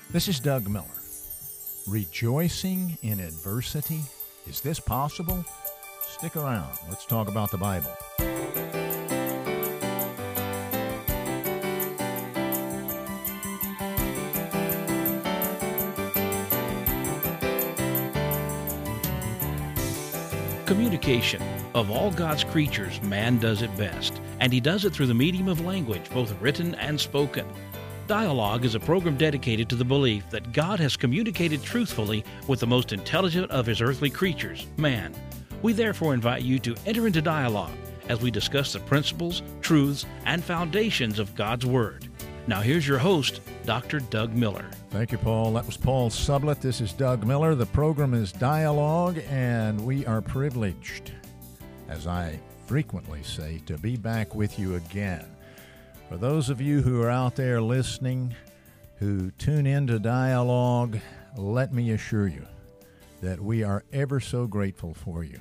This is Doug Miller. Rejoicing in adversity? Is this possible? Stick around. Let's talk about the Bible. Communication. Of all God's creatures, man does it best, and he does it through the medium of language, both written and spoken. Dialogue is a program dedicated to the belief that God has communicated truthfully with the most intelligent of his earthly creatures, man. We therefore invite you to enter into dialogue as we discuss the principles, truths, and foundations of God's Word. Now here's your host, Dr. Doug Miller. Thank you, Paul. That was Paul Sublett. This is Doug Miller. The program is Dialogue, and we are privileged, as I frequently say, to be back with you again. For those of you who are out there listening, who tune into Dialogue, let me assure you that we are ever so grateful for you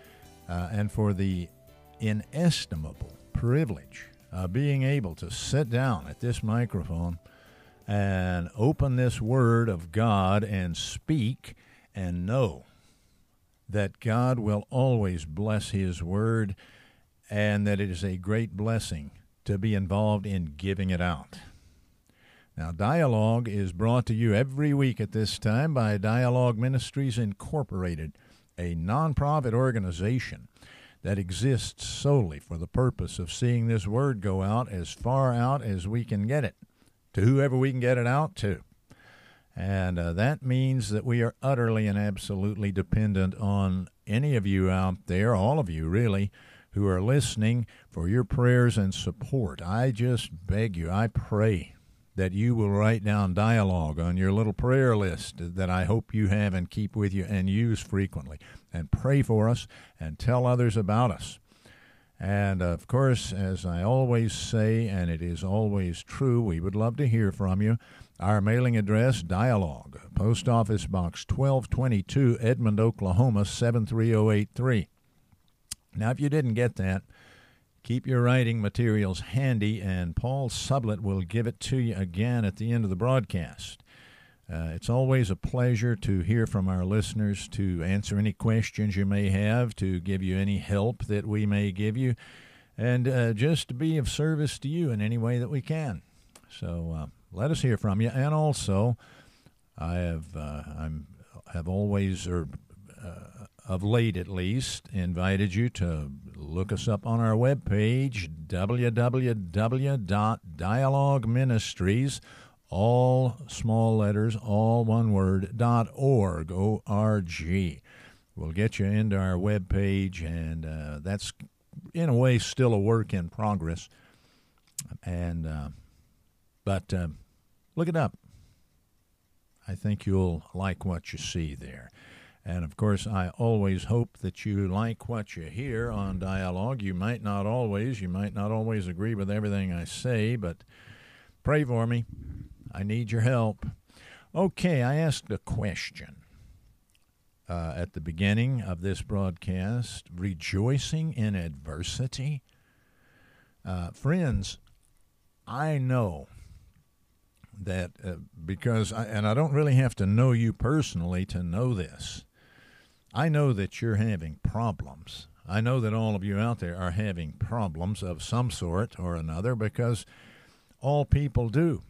and for the inestimable privilege of being able to sit down at this microphone and open this Word of God and speak and know that God will always bless His Word and that it is a great blessing to be involved in giving it out. Now, Dialogue is brought to you every week at this time by Dialogue Ministries Incorporated, a nonprofit organization that exists solely for the purpose of seeing this Word go out as far out as we can get it, to whoever we can get it out to. And that means that we are utterly and absolutely dependent on any of you out there, all of you really, who are listening, for your prayers and support. I just beg you, I pray that you will write down Dialogue on your little prayer list that I hope you have and keep with you and use frequently. And pray for us and tell others about us. And, of course, as I always say, and it is always true, we would love to hear from you. Our mailing address, Dialogue, Post Office Box 1222, Edmond, Oklahoma, 73083. Now, if you didn't get that, keep your writing materials handy, and Paul Sublett will give it to you again at the end of the broadcast. It's always a pleasure to hear from our listeners, to answer any questions you may have, to give you any help that we may give you, and just to be of service to you in any way that we can. So let us hear from you. And also, I have always, of late at least, invited you to look us up on our webpage, www.dialogueministries, all small letters, all one word, .org, O-R-G. We'll get you into our webpage, and that's, in a way, still a work in progress. And but look it up. I think you'll like what you see there. And, of course, I always hope that you like what you hear on Dialogue. You might not always agree with everything I say, but pray for me. I need your help. Okay, I asked a question at the beginning of this broadcast, rejoicing in adversity. Friends, I know that because I don't really have to know you personally to know this. I know that you're having problems. I know that all of you out there are having problems of some sort or another, because all people do.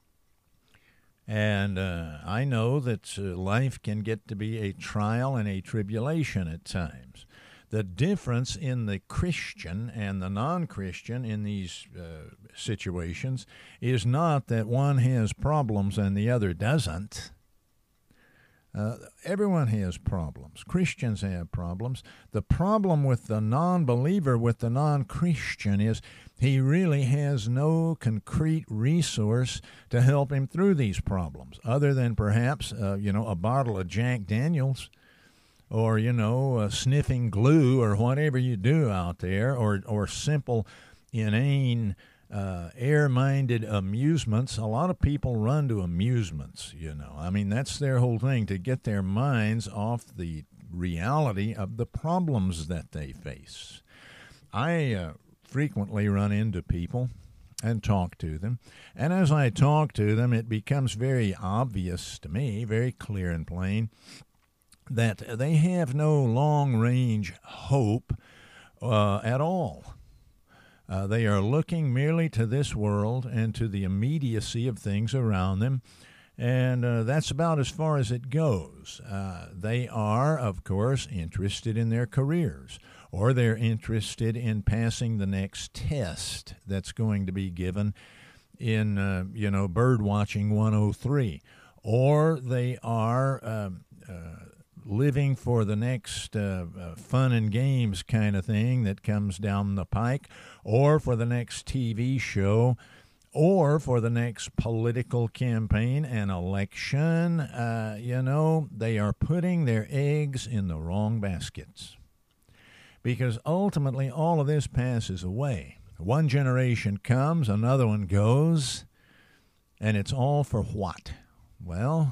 And I know that life can get to be a trial and a tribulation at times. The difference in the Christian and the non-Christian in these situations is not that one has problems and the other doesn't. Everyone has problems. Christians have problems. The problem with the non-believer, with the non-Christian, is he really has no concrete resource to help him through these problems, other than perhaps, a bottle of Jack Daniels, or, sniffing glue, or whatever you do out there, or simple, inane, air-minded amusements. A lot of people run to amusements, that's their whole thing, to get their minds off the reality of the problems that they face. I frequently run into people and talk to them. And as I talk to them, it becomes very obvious to me, very clear and plain, that they have no long-range hope at all. They are looking merely to this world and to the immediacy of things around them, and that's about as far as it goes. They are, of course, interested in their careers, or they're interested in passing the next test that's going to be given in, Birdwatching 103, or they are living for the next fun and games kind of thing that comes down the pike, or for the next TV show, or for the next political campaign and election. They are putting their eggs in the wrong baskets. Because ultimately all of this passes away. One generation comes, another one goes, and it's all for what? Well,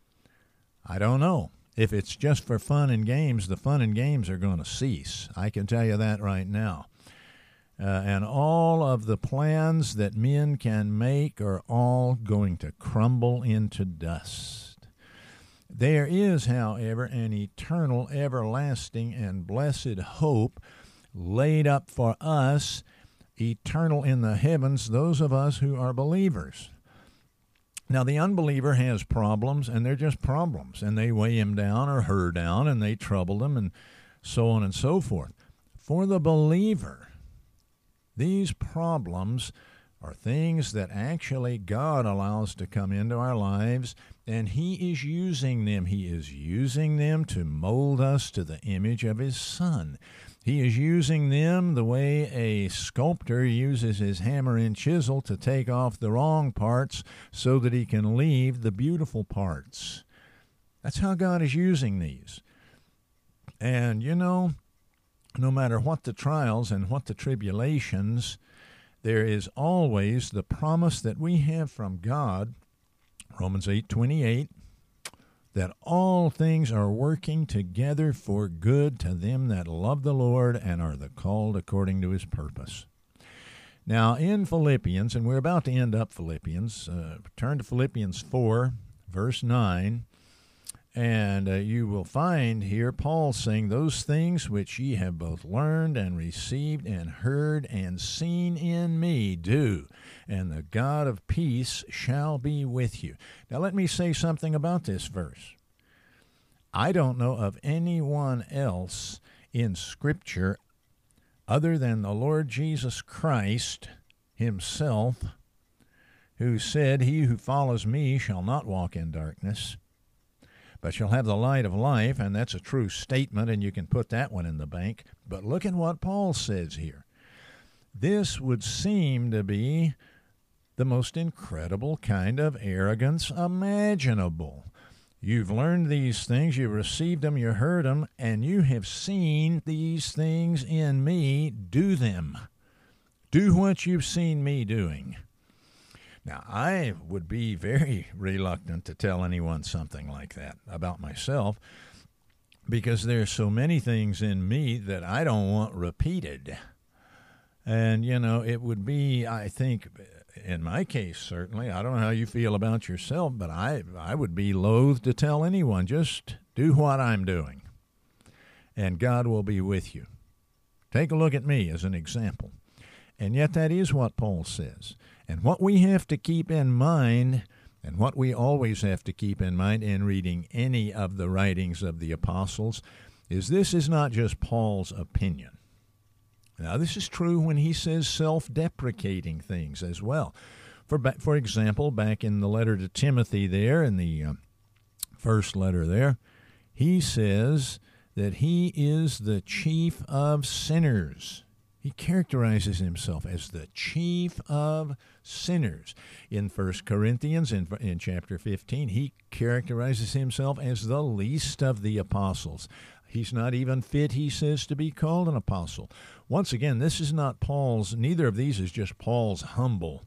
I don't know. If it's just for fun and games, the fun and games are going to cease. I can tell you that right now. And all of the plans that men can make are all going to crumble into dust. There is, however, an eternal, everlasting, and blessed hope laid up for us, eternal in the heavens, those of us who are believers. Now, the unbeliever has problems, and they're just problems, and they weigh him down or her down, and they trouble them, and so on and so forth. For the believer, these problems are things that actually God allows to come into our lives, and He is using them. He is using them to mold us to the image of His Son. He is using them the way a sculptor uses his hammer and chisel to take off the wrong parts so that he can leave the beautiful parts. That's how God is using these. And, no matter what the trials and what the tribulations, there is always the promise that we have from God, Romans 8:28, that all things are working together for good to them that love the Lord and are the called according to His purpose. Now, in Philippians, and we're about to end up Philippians, turn to Philippians 4, verse 9, and you will find here Paul saying, "Those things which ye have both learned and received and heard and seen in me, do, and the God of peace shall be with you." Now let me say something about this verse. I don't know of anyone else in Scripture other than the Lord Jesus Christ Himself, who said, "He who follows me shall not walk in darkness, but shall have the light of life," and that's a true statement, and you can put that one in the bank. But look at what Paul says here. This would seem to be the most incredible kind of arrogance imaginable. You've learned these things, you've received them, you heard them, and you have seen these things in me. Do them. Do what you've seen me doing. Now, I would be very reluctant to tell anyone something like that about myself, because there's so many things in me that I don't want repeated. And, it would be, I think, in my case, certainly, I don't know how you feel about yourself, but I would be loath to tell anyone, just do what I'm doing, and God will be with you. Take a look at me as an example. And yet that is what Paul says. And what we have to keep in mind, and what we always have to keep in mind in reading any of the writings of the apostles, is this is not just Paul's opinion. Now, this is true when he says self-deprecating things as well. For example, back in the letter to Timothy there, in the first letter there, he says that he is the chief of sinners. He characterizes himself as the chief of sinners. In 1 Corinthians, in chapter 15, he characterizes himself as the least of the apostles. He's not even fit, he says, to be called an apostle. Once again, this is not Paul's, neither of these is just Paul's humble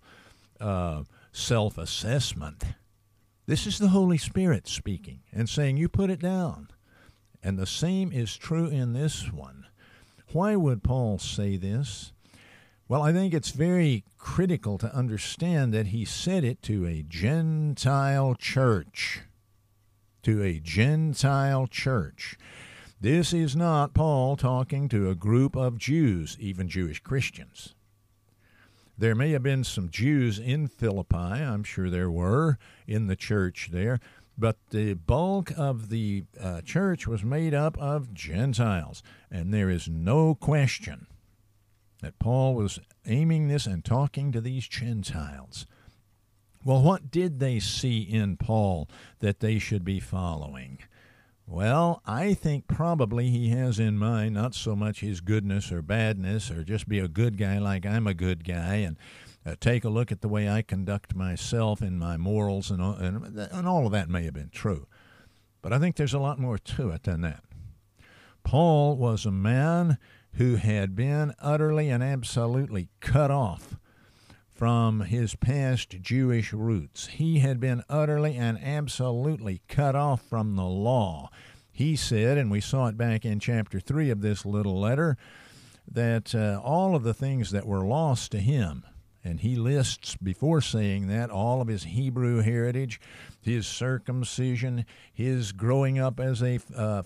self-assessment. This is the Holy Spirit speaking and saying, you put it down. And the same is true in this one. Why would Paul say this? Well, I think it's very critical to understand that he said it to a Gentile church. To a Gentile church. This is not Paul talking to a group of Jews, even Jewish Christians. There may have been some Jews in Philippi, I'm sure there were, in the church there, but the bulk of the church was made up of Gentiles, and there is no question that Paul was aiming this and talking to these Gentiles. Well, what did they see in Paul that they should be following? Well, I think probably he has in mind not so much his goodness or badness or just be a good guy like I'm a good guy and take a look at the way I conduct myself and my morals and all of that may have been true. But I think there's a lot more to it than that. Paul was a man who had been utterly and absolutely cut off from his past Jewish roots. He had been utterly and absolutely cut off from the law. He said, and we saw it back in chapter 3 of this little letter, that all of the things that were lost to him, and he lists before saying that all of his Hebrew heritage, his circumcision, his growing up as a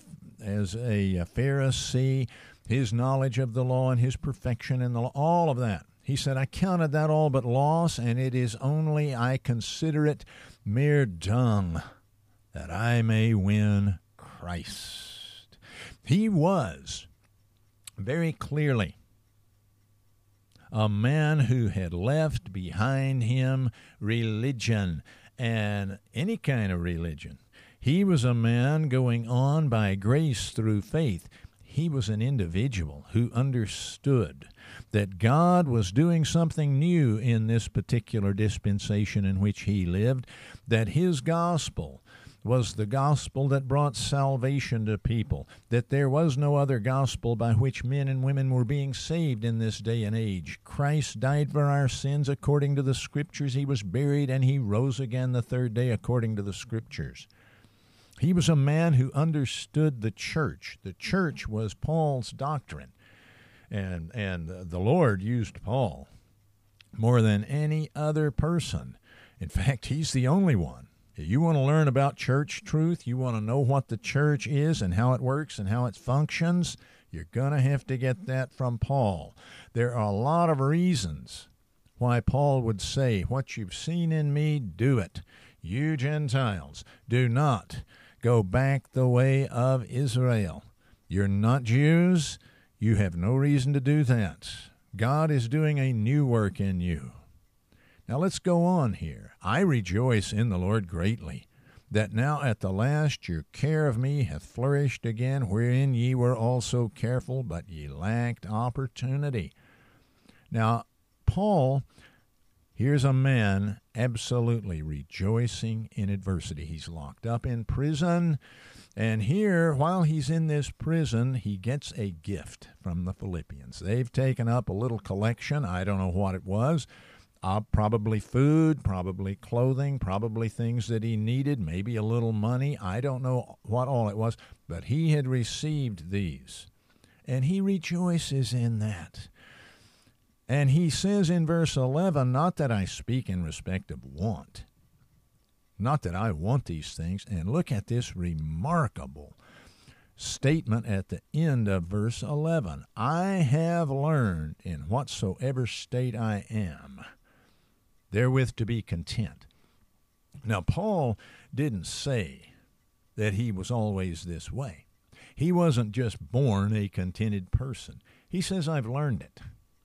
Pharisee, his knowledge of the law and his perfection in the law, all of that. He said, I counted that all but loss, and it is only, I consider it mere dung, that I may win Christ. He was very clearly a man who had left behind him religion, and any kind of religion. He was a man going on by grace through faith. He was an individual who understood that God was doing something new in this particular dispensation in which he lived, that his gospel was the gospel that brought salvation to people, that there was no other gospel by which men and women were being saved in this day and age. Christ died for our sins according to the Scriptures. He was buried, and he rose again the third day according to the Scriptures. He was a man who understood the church. The church was Paul's doctrine. And the Lord used Paul more than any other person. In fact, he's the only one. You want to learn about church truth, you want to know what the church is and how it works and how it functions, you're going to have to get that from Paul. There are a lot of reasons why Paul would say, what you've seen in me, do it. You Gentiles, do not go back the way of Israel. You're not Jews. You have no reason to do that. God is doing a new work in you. Now let's go on here. I rejoice in the Lord greatly, that now at the last your care of me hath flourished again, wherein ye were also careful, but ye lacked opportunity. Now, Paul, here's a man absolutely rejoicing in adversity. He's locked up in prison, and here, while he's in this prison, he gets a gift from the Philippians. They've taken up a little collection. I don't know what it was. Probably food, probably clothing, probably things that he needed, maybe a little money. I don't know what all it was, but he had received these, and he rejoices in that. And he says in verse 11, not that I speak in respect of want, not that I want these things. And look at this remarkable statement at the end of verse 11. I have learned in whatsoever state I am, therewith to be content. Now, Paul didn't say that he was always this way. He wasn't just born a contented person. He says, I've learned it.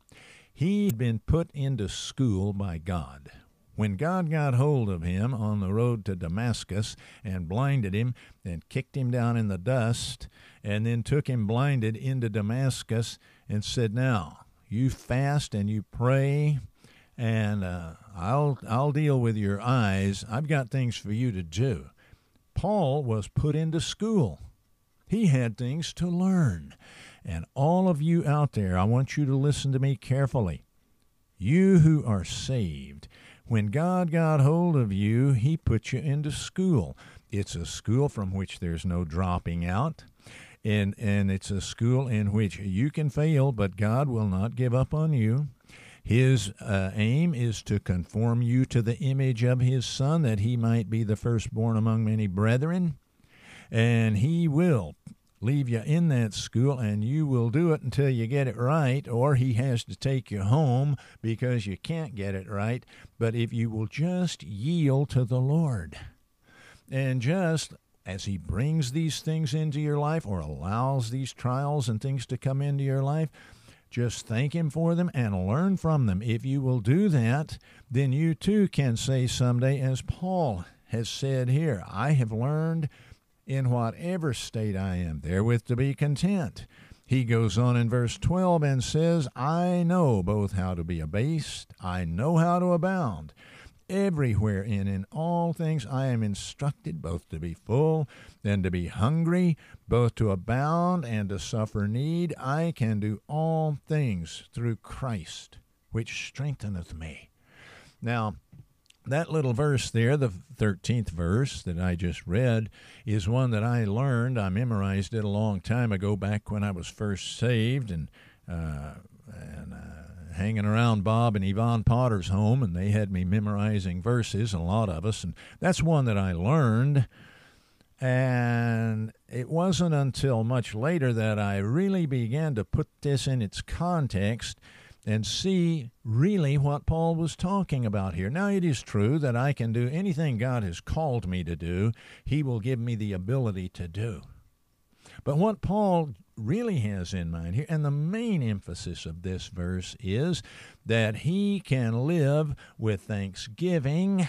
He'd been put into school by God. When God got hold of him on the road to Damascus and blinded him and kicked him down in the dust and then took him blinded into Damascus and said, now, you fast and you pray, and I'll deal with your eyes. I've got things for you to do. Paul was put into school. He had things to learn. And all of you out there, I want you to listen to me carefully. You who are saved, when God got hold of you, he put you into school. It's a school from which there's no dropping out. And it's a school in which you can fail, but God will not give up on you. His aim is to conform you to the image of his Son, that he might be the firstborn among many brethren. And he will leave you in that school, and you will do it until you get it right, or he has to take you home because you can't get it right. But if you will just yield to the Lord, and just as he brings these things into your life, or allows these trials and things to come into your life, just thank him for them and learn from them. If you will do that, then you too can say someday, as Paul has said here, I have learned in whatever state I am, therewith to be content. He goes on in verse 12 and says, I know both how to be abased, I know how to abound. Everywhere and in all things I am instructed both to be full and to be hungry, both to abound and to suffer need. I can do all things through Christ, which strengtheneth me. Now, that little verse there, the 13th verse that I just read, is one that I learned. I memorized it a long time ago, back when I was first saved, and hanging around Bob and Yvonne Potter's home, and they had me memorizing verses, a lot of us, and that's one that I learned. And it wasn't until much later that I really began to put this in its context and see really what Paul was talking about here. Now, it is true that I can do anything God has called me to do. He will give me the ability to do. But what Paul really has in mind here, and the main emphasis of this verse, is that he can live with thanksgiving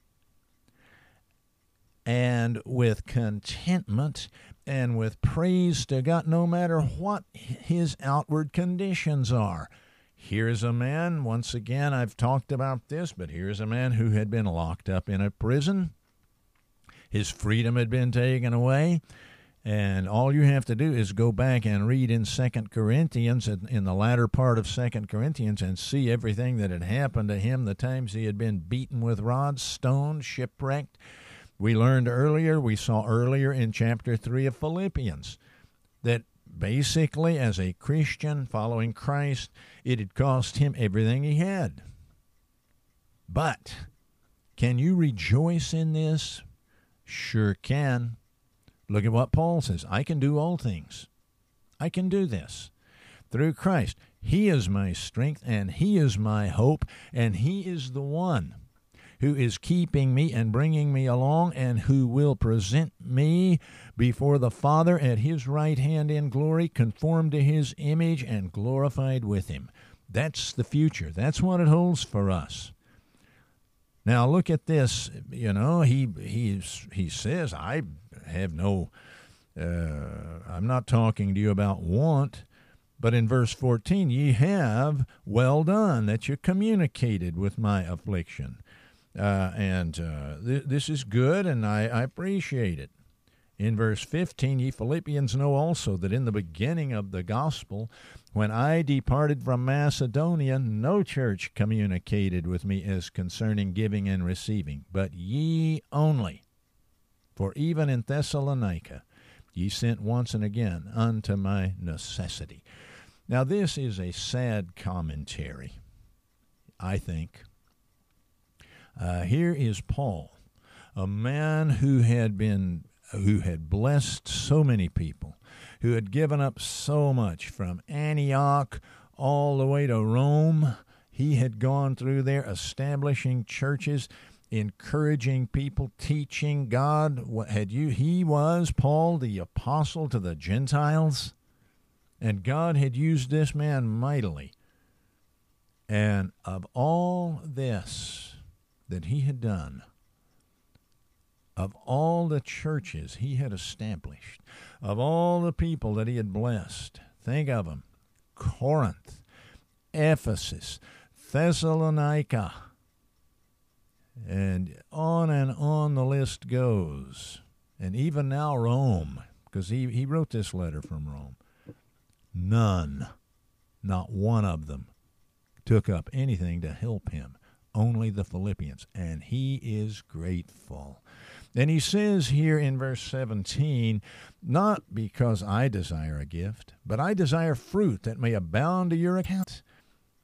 and with contentment and with praise to God, no matter what his outward conditions are. Here's a man, once again, I've talked about this, but here's a man who had been locked up in a prison. His freedom had been taken away, and all you have to do is go back and read in 2 Corinthians, in the latter part of 2 Corinthians, and see everything that had happened to him, the times he had been beaten with rods, stoned, shipwrecked. We saw earlier in chapter 3 of Philippians, that basically, as a Christian following Christ, it had cost him everything he had. But can you rejoice in this? Sure can. Look at what Paul says. I can do all things. I can do this through Christ. He is my strength, and he is my hope, and he is the one who is keeping me and bringing me along, and who will present me before the Father at his right hand in glory, conformed to his image and glorified with him. That's the future. That's what it holds for us. Now look at this. He says, I have no, I'm not talking to you about want, but in verse 14, ye have well done that you communicated with my affliction. This is good, and I appreciate it. In verse 15, ye Philippians know also that in the beginning of the gospel, when I departed from Macedonia, no church communicated with me as concerning giving and receiving, but ye only. For even in Thessalonica ye sent once and again unto my necessity. Now this is a sad commentary, I think. Here is Paul, a man who had blessed so many people, who had given up so much from Antioch all the way to Rome. He had gone through there establishing churches, encouraging people, teaching God. He was Paul, the apostle to the Gentiles, and God had used this man mightily. And of all this that he had done, of all the churches he had established, of all the people that he had blessed, think of them: Corinth, Ephesus, Thessalonica, and on the list goes. And even now Rome, because he wrote this letter from Rome. None, not one of them, took up anything to help him. Only the Philippians, and he is grateful. And he says here in verse 17, not because I desire a gift, but I desire fruit that may abound to your account.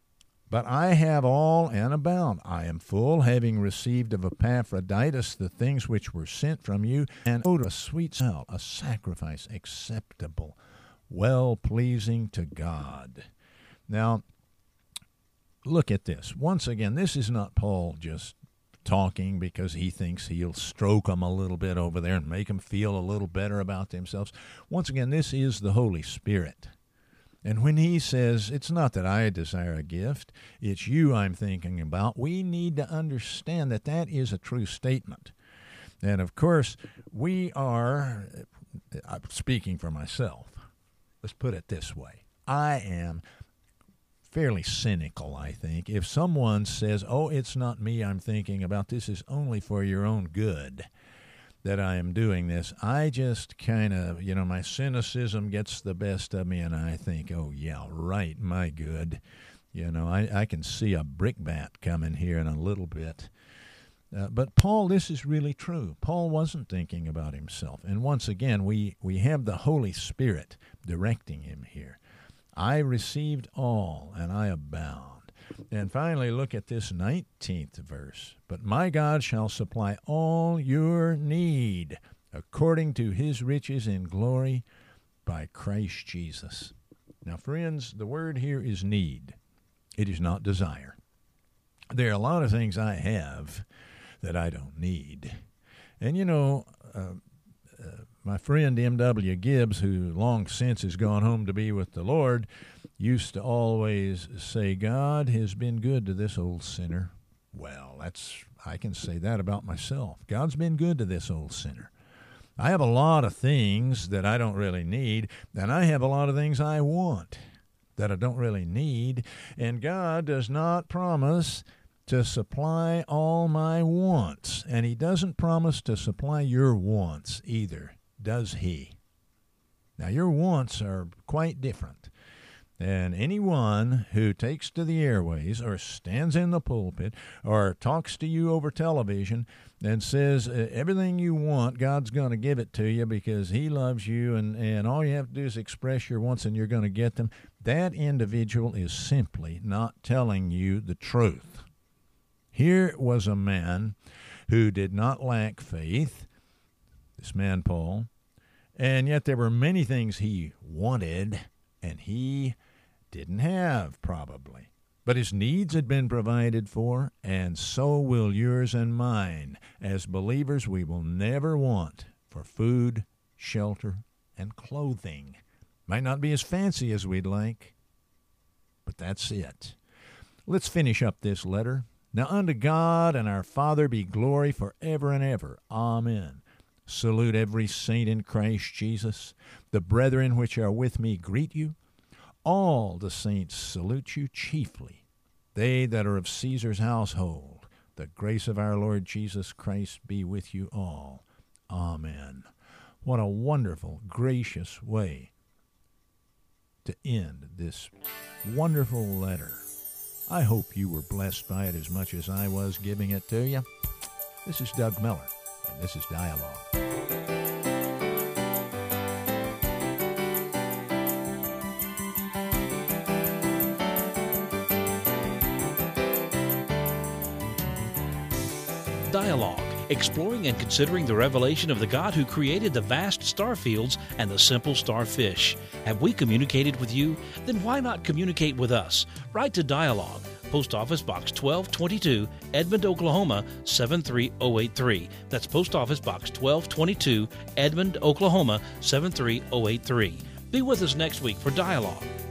But I have all and abound. I am full, having received of Epaphroditus the things which were sent from you, and odor, a sweet smell, a sacrifice acceptable, well-pleasing to God. Now, look at this. Once again, this is not Paul just talking because he thinks he'll stroke them a little bit over there and make them feel a little better about themselves. Once again, this is the Holy Spirit. And when he says, it's not that I desire a gift, it's you I'm thinking about, we need to understand that that is a true statement. And of course, we are, speaking for myself, let's put it this way. I am fairly cynical, I think. If someone says, oh, it's not me I'm thinking about, this is only for your own good that I am doing this, I just kind of, my cynicism gets the best of me, and I think, oh, yeah, right, my good. I can see a brickbat coming here in a little bit. But Paul, this is really true. Paul wasn't thinking about himself. And once again, we have the Holy Spirit directing him here. I received all, and I abound. And finally, look at this 19th verse. But my God shall supply all your need according to his riches in glory by Christ Jesus. Now, friends, the word here is need. It is not desire. There are a lot of things I have that I don't need. And, my friend M.W. Gibbs, who long since has gone home to be with the Lord, used to always say, God has been good to this old sinner. Well, I can say that about myself. God's been good to this old sinner. I have a lot of things that I don't really need, and I have a lot of things I want that I don't really need, and God does not promise to supply all my wants, and he doesn't promise to supply your wants either, does he? Now, your wants are quite different. And anyone who takes to the airways or stands in the pulpit or talks to you over television and says everything you want, God's going to give it to you because he loves you, and all you have to do is express your wants and you're going to get them, that individual is simply not telling you the truth. Here was a man who did not lack faith, this man Paul, and yet there were many things he wanted and he didn't have, probably. But his needs had been provided for, and so will yours and mine. As believers, we will never want for food, shelter, and clothing. Might not be as fancy as we'd like, but that's it. Let's finish up this letter. Now unto God and our Father be glory forever and ever. Amen. Salute every saint in Christ Jesus. The brethren which are with me greet you. All the saints salute you chiefly, they that are of Caesar's household. The grace of our Lord Jesus Christ be with you all. Amen. What a wonderful, gracious way to end this wonderful letter. I hope you were blessed by it as much as I was giving it to you. This is Doug Miller, and this is Dialogue. Dialogue, exploring and considering the revelation of the God who created the vast star fields and the simple starfish. Have we communicated with you? Then why not communicate with us? Write to Dialogue, Post Office Box 1222, Edmond, Oklahoma 73083. That's Post Office Box 1222, Edmond, Oklahoma 73083. Be with us next week for Dialogue.